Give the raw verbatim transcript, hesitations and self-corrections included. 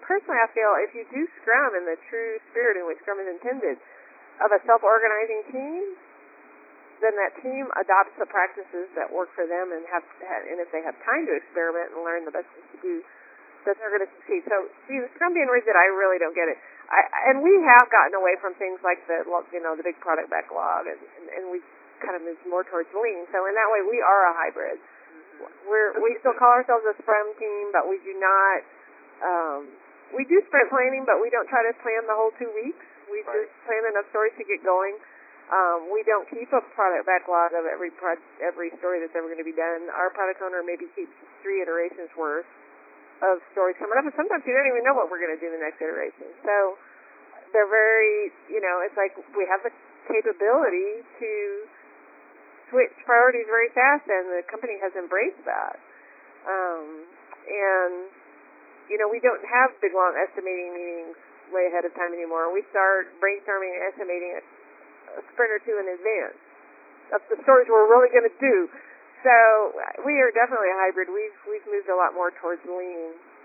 personally, I feel if you do Scrum in the true spirit in which Scrum is intended, of a self-organizing team, then that team adopts the practices that work for them, and have, and if they have time to experiment and learn the best things to do, that they're going to succeed. So, see, the Scrum being rigid, I really don't get it. I, and we have gotten away from things like the, you know, the big product backlog, and, and, and we kind of moved more towards lean. So in that way, we are a hybrid. We're we still call ourselves a Scrum team, but we do not. Um, we do sprint planning, but we don't try to plan the whole two weeks. We Right. just plan enough stories to get going. Um, we don't keep a product backlog of every pro- every story that's ever going to be done. Our product owner maybe keeps three iterations worth of stories coming up, and sometimes you don't even know what we're going to do the next iteration. So they're very, you know, it's like we have the capability to switch priorities very fast, and the company has embraced that. Um, and, you know, we don't have big, long estimating meetings way ahead of time anymore. We start brainstorming and estimating a, a sprint or two in advance of the stories we're really going to do. So we are definitely a hybrid. We've we've moved a lot more towards lean